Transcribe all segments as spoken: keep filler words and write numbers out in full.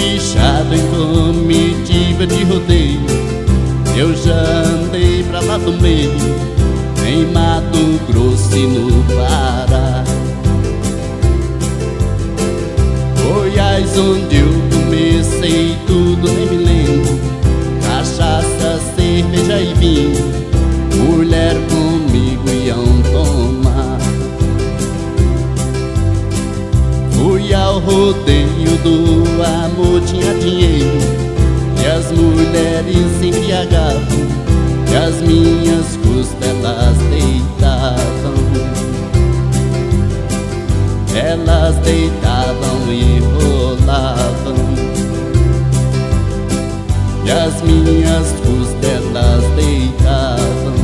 fichado em comitiva de rodeio, eu já andei pra lá do meio, em Mato Grosso e no Pará. Goiás, onde eu comecei tudo, nem me lembro. Cachaça, cerveja e vinho, mulher comigo iam tomar. Fui ao rodeio do amor, tinha dinheiro, e as mulheres se embriagavam, e as minhas costelas deitavam. Elas deitavam e rolavam, e as minhas costelas deitavam.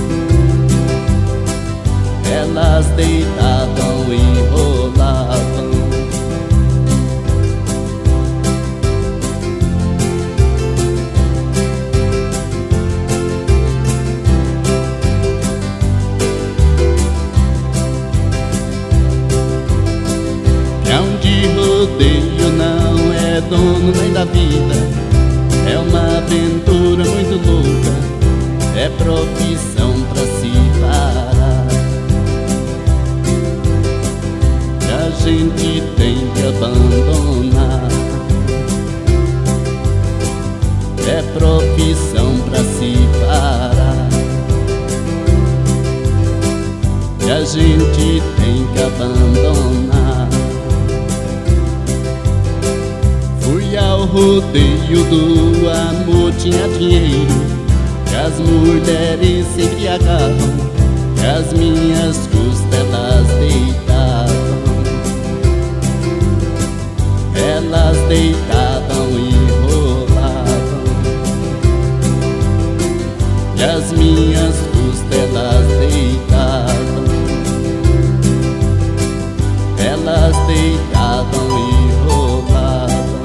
Elas deitavam e rolavam. Peão de rodeio não é dono nem da vida, é uma aventura muito louca, é profissão pra se parar. Que a gente tem que abandonar, é profissão pra se parar. Que a gente tem que abandonar. Fui ao rodeio do amor, tinha dinheiro, e as mulheres se embriagavam, e as minhas costelas deitavam. Elas deitavam e rolavam, e as minhas costelas deitavam. Elas deitavam e rolavam,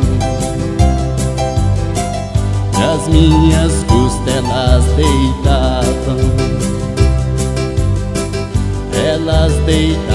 as minhas costelas deitavam. Elas deitavam.